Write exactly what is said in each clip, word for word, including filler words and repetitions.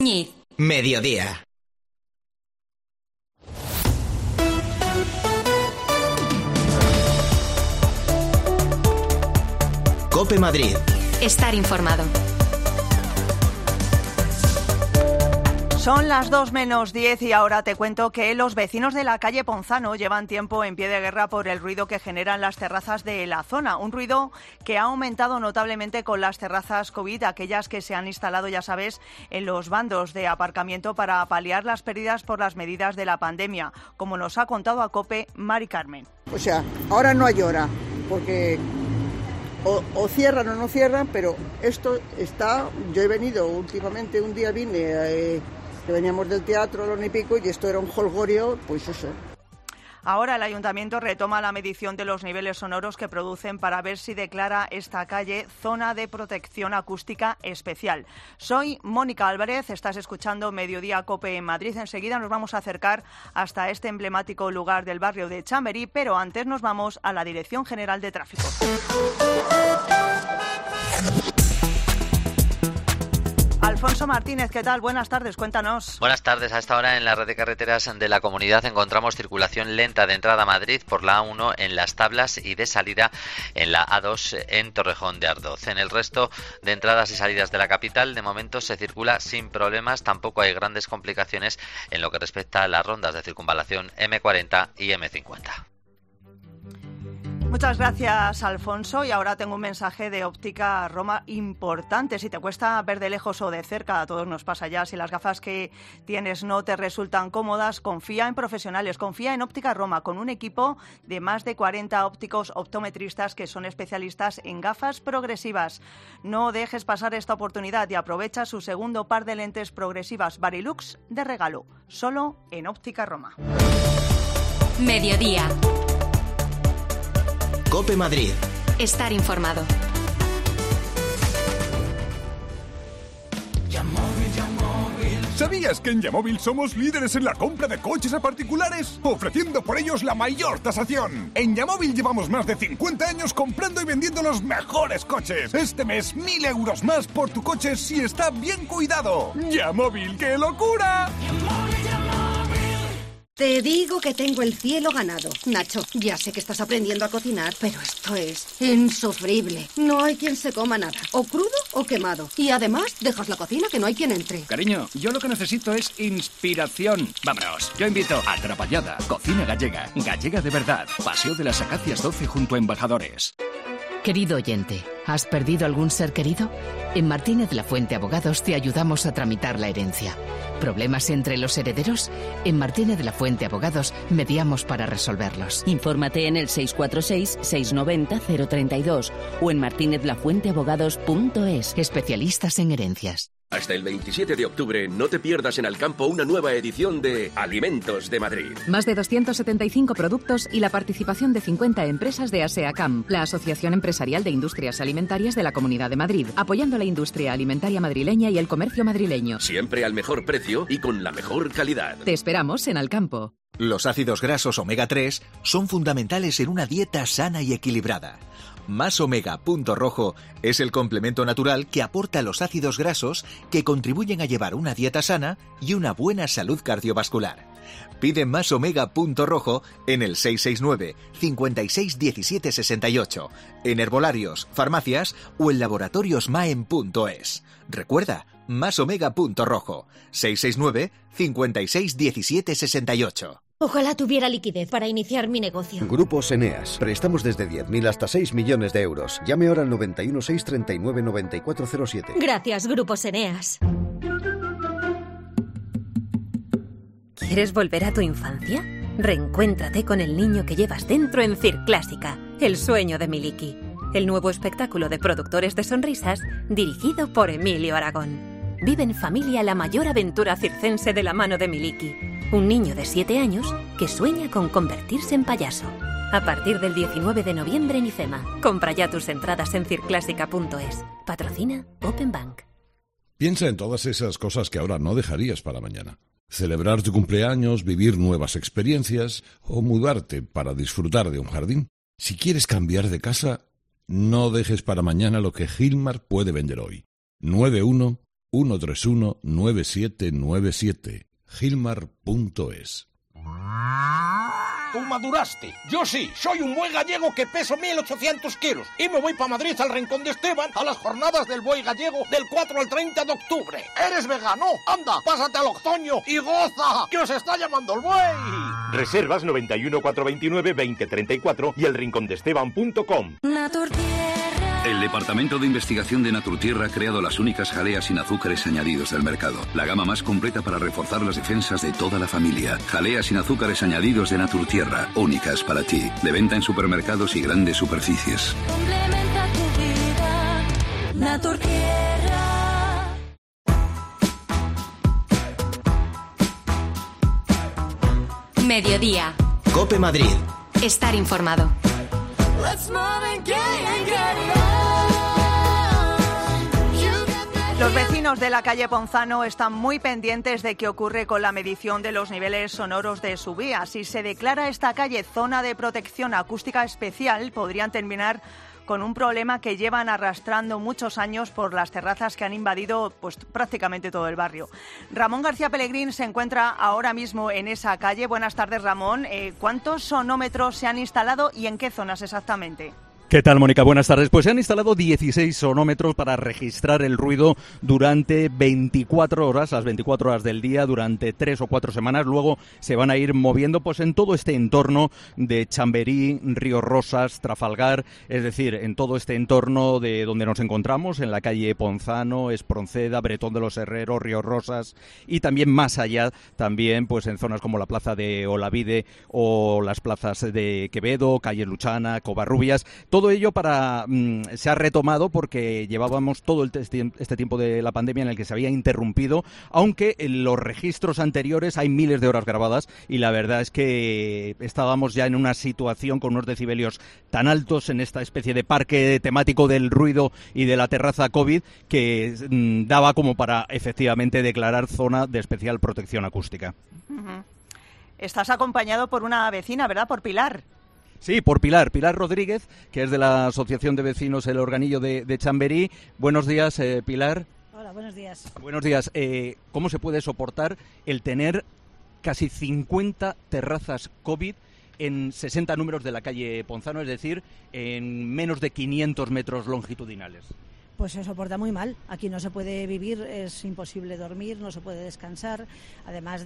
Mediodía. COPE Madrid. Estar informado. Son las dos menos diez y ahora te cuento que los vecinos de la calle Ponzano llevan tiempo en pie de guerra por el ruido que generan las terrazas de la zona. Un ruido que ha aumentado notablemente con las terrazas COVID, aquellas que se han instalado, ya sabes, en los bandos de aparcamiento para paliar las pérdidas por las medidas de la pandemia, como nos ha contado a COPE Mari Carmen. O sea, ahora no hay hora, porque o, o cierran o no cierran, pero esto está... Yo he venido últimamente, un día vine... Eh, que veníamos del teatro a lo y pico y esto era un jolgorio, pues eso. Ahora el ayuntamiento retoma la medición de los niveles sonoros que producen para ver si declara esta calle zona de protección acústica especial. Soy Mónica Álvarez, estás escuchando Mediodía COPE en Madrid. Enseguida nos vamos a acercar hasta este emblemático lugar del barrio de Chamberí, pero antes nos vamos a la Dirección General de Tráfico. Alfonso Martínez, ¿qué tal? Buenas tardes, cuéntanos. Buenas tardes. A esta hora en la red de carreteras de la comunidad encontramos circulación lenta de entrada a Madrid por la A uno en Las Tablas y de salida en la A dos en Torrejón de Ardoz. En el resto de entradas y salidas de la capital, de momento se circula sin problemas. Tampoco hay grandes complicaciones en lo que respecta a las rondas de circunvalación eme cuarenta y eme cincuenta. Muchas gracias, Alfonso. Y ahora tengo un mensaje de Óptica Roma importante. Si te cuesta ver de lejos o de cerca, a todos nos pasa ya, si las gafas que tienes no te resultan cómodas, confía en profesionales, confía en Óptica Roma, con un equipo de más de cuarenta ópticos optometristas que son especialistas en gafas progresivas. No dejes pasar esta oportunidad y aprovecha su segundo par de lentes progresivas Varilux de regalo, solo en Óptica Roma. Mediodía. COPE Madrid. Estar informado. ¿Sabías que en Yamóvil somos líderes en la compra de coches a particulares? Ofreciendo por ellos la mayor tasación. En Yamóvil llevamos más de cincuenta años comprando y vendiendo los mejores coches. Este mes, mil euros más por tu coche si está bien cuidado. Yamóvil, ¡qué locura! Te digo que tengo el cielo ganado. Nacho, ya sé que estás aprendiendo a cocinar, pero esto es insufrible. No hay quien se coma nada, o crudo o quemado. Y además, dejas la cocina que no hay quien entre. Cariño, yo lo que necesito es inspiración. Vámonos, yo invito a Atrapallada, cocina gallega. Gallega de verdad. Paseo de las Acacias doce junto a Embajadores. Querido oyente, ¿has perdido algún ser querido? En Martínez La Fuente Abogados te ayudamos a tramitar la herencia. ¿Problemas entre los herederos? En Martínez La Fuente Abogados mediamos para resolverlos. Infórmate en el seis cuatro seis, seis nueve cero, cero tres dos o en martinez la fuente abogados punto es. Especialistas en herencias. Hasta el veintisiete de octubre no te pierdas en Alcampo una nueva edición de Alimentos de Madrid. Más de doscientos setenta y cinco productos y la participación de cincuenta empresas de ASEACAM, la Asociación Empresarial de Industrias Alimentarias de la Comunidad de Madrid, apoyando la industria alimentaria madrileña y el comercio madrileño. Siempre al mejor precio y con la mejor calidad. Te esperamos en Alcampo. Los ácidos grasos omega tres son fundamentales en una dieta sana y equilibrada. Más Omega Punto Rojo es el complemento natural que aporta los ácidos grasos que contribuyen a llevar una dieta sana y una buena salud cardiovascular. Pide Más Omega Punto Rojo en el seis seis nueve, cinco seis uno siete seis ocho, en herbolarios, farmacias o en laboratorios maem punto es. Recuerda, Más Omega Punto Rojo, seis seis nueve, cinco seis uno siete seis ocho. Ojalá tuviera liquidez para iniciar mi negocio. Grupos Eneas. Prestamos desde diez mil hasta seis millones de euros. Llame ahora al noventa y uno, seis treinta y nueve, noventa y cuatro cero siete. Gracias, Grupos Eneas. ¿Quieres volver a tu infancia? Reencuéntrate con el niño que llevas dentro en Circlásica, El sueño de Miliki. El nuevo espectáculo de productores de sonrisas dirigido por Emilio Aragón. Vive en familia la mayor aventura circense de la mano de Miliki. Un niño de siete años que sueña con convertirse en payaso. A partir del diecinueve de noviembre en IFEMA. Compra ya tus entradas en circlásica punto es. Patrocina Open Bank. Piensa en todas esas cosas que ahora no dejarías para mañana. Celebrar tu cumpleaños, vivir nuevas experiencias o mudarte para disfrutar de un jardín. Si quieres cambiar de casa, no dejes para mañana lo que Gilmar puede vender hoy. nueve uno uno tres uno nueve siete nueve siete. Gilmar punto es. Tú maduraste. Yo sí, soy un buey gallego que peso mil ochocientos kilos y me voy para Madrid al Rincón de Esteban a las jornadas del buey gallego del cuatro al treinta de octubre. ¿Eres vegano? Anda, pásate al otoño y goza, que os está llamando el buey. Reservas noventa y uno, cuatrocientos veintinueve, veinte treinta y cuatro y el rincón de esteban punto com. El Departamento de Investigación de Naturtierra ha creado las únicas jaleas sin azúcares añadidos del mercado. La gama más completa para reforzar las defensas de toda la familia. Jaleas sin azúcares añadidos de Naturtierra, únicas para ti. De venta en supermercados y grandes superficies. Complementa tu vida. Naturtierra. Mediodía. COPE Madrid. Estar informado. Los vecinos de la calle Ponzano están muy pendientes de qué ocurre con la medición de los niveles sonoros de su vía. Si se declara esta calle zona de protección acústica especial, podrían terminar con un problema que llevan arrastrando muchos años por las terrazas que han invadido pues, prácticamente todo el barrio. Ramón García Pellegrín se encuentra ahora mismo en esa calle. Buenas tardes, Ramón. Eh, ¿Cuántos sonómetros se han instalado y en qué zonas exactamente? ¿Qué tal, Mónica? Buenas tardes. Pues se han instalado dieciséis sonómetros para registrar el ruido durante veinticuatro horas, las veinticuatro horas del día, durante tres o cuatro semanas. Luego se van a ir moviendo pues en todo este entorno de Chamberí, Río Rosas, Trafalgar, es decir, en todo este entorno de donde nos encontramos, en la calle Ponzano, Espronceda, Bretón de los Herreros, Río Rosas y también más allá, también pues en zonas como la plaza de Olavide o las plazas de Quevedo, calle Luchana, Covarrubias. Todo ello para mmm, se ha retomado porque llevábamos todo el este, este tiempo de la pandemia en el que se había interrumpido, aunque en los registros anteriores hay miles de horas grabadas y la verdad es que estábamos ya en una situación con unos decibelios tan altos en esta especie de parque temático del ruido y de la terraza COVID que mmm, daba como para efectivamente declarar zona de especial protección acústica. Uh-huh. Estás acompañado por una vecina, ¿verdad? Por Pilar. Sí, por Pilar, Pilar Rodríguez, que es de la Asociación de Vecinos El Organillo de, de Chamberí. Buenos días, eh, Pilar. Hola, buenos días. Buenos días. Eh, ¿Cómo se puede soportar el tener casi cincuenta terrazas COVID en sesenta números de la calle Ponzano, es decir, en menos de quinientos metros longitudinales? Pues se soporta muy mal. Aquí no se puede vivir, es imposible dormir, no se puede descansar. Además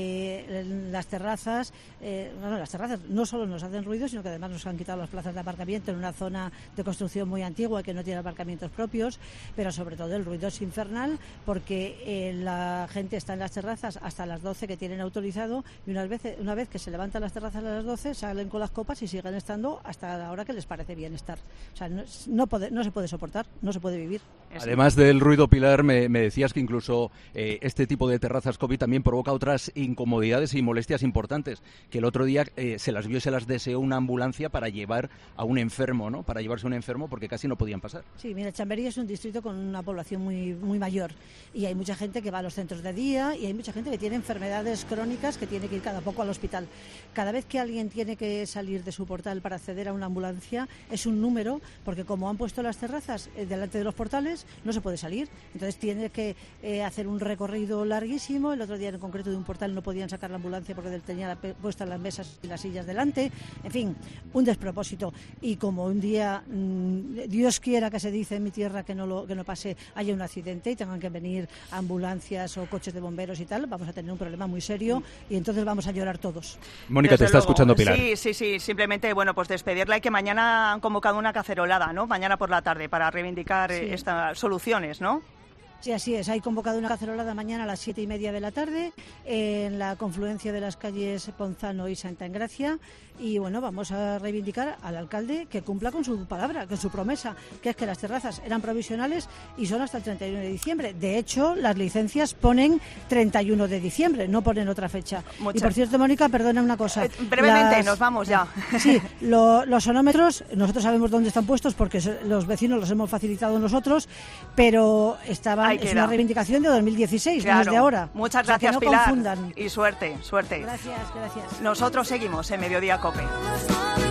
de las terrazas, eh, bueno, las terrazas no solo nos hacen ruido, sino que además nos han quitado las plazas de aparcamiento en una zona de construcción muy antigua que no tiene aparcamientos propios, pero sobre todo el ruido es infernal porque eh, la gente está en las terrazas hasta las doce que tienen autorizado y una vez, una vez que se levantan las terrazas a las doce salen con las copas y siguen estando hasta la hora que les parece bien estar. O sea, no, no, puede, no se puede soportar, no se puede vivir. Además del ruido, Pilar, me, me decías que incluso eh, este tipo de terrazas COVID también provoca otras incomodidades y molestias importantes, que el otro día eh, se las vio y se las deseó una ambulancia para llevar a un enfermo, ¿no? Para llevarse a un enfermo porque casi no podían pasar. Sí, mira, Chamberí es un distrito con una población muy, muy mayor y hay mucha gente que va a los centros de día y hay mucha gente que tiene enfermedades crónicas que tiene que ir cada poco al hospital. Cada vez que alguien tiene que salir de su portal para acceder a una ambulancia es un número, porque como han puesto las terrazas eh, delante de los portales, no se puede salir, entonces tiene que eh, hacer un recorrido larguísimo. El otro día en concreto de un portal no podían sacar la ambulancia porque tenía puestas las mesas y las sillas delante, en fin, un despropósito. Y como un día mmm, Dios quiera, que se dice en mi tierra, que no lo que no pase, haya un accidente y tengan que venir ambulancias o coches de bomberos y tal, vamos a tener un problema muy serio y entonces vamos a llorar todos. Mónica, te está luego escuchando Pilar. Sí, sí, sí, simplemente, bueno, pues despedirla y que mañana han convocado una cacerolada, ¿no? Mañana por la tarde para reivindicar sí. estas soluciones, ¿no? Sí, así es. Hay convocado una cacerolada mañana a las siete y media de la tarde en la confluencia de las calles Ponzano y Santa Engracia. Y bueno, vamos a reivindicar al alcalde que cumpla con su palabra, con su promesa, que es que las terrazas eran provisionales y son hasta el treinta y uno de diciembre. De hecho, las licencias ponen treinta y uno de diciembre, no ponen otra fecha. Muchas. Y por cierto, Mónica, perdona una cosa. Eh, brevemente, las... nos vamos ya. Sí, lo, los sonómetros, nosotros sabemos dónde están puestos porque los vecinos los hemos facilitado nosotros, pero estaban, es una reivindicación de dos mil dieciséis, claro, no es de ahora. Muchas gracias, o sea, que no Pilar. Confundan. Y suerte, suerte. Gracias, gracias. Nosotros seguimos en Mediodía COPE.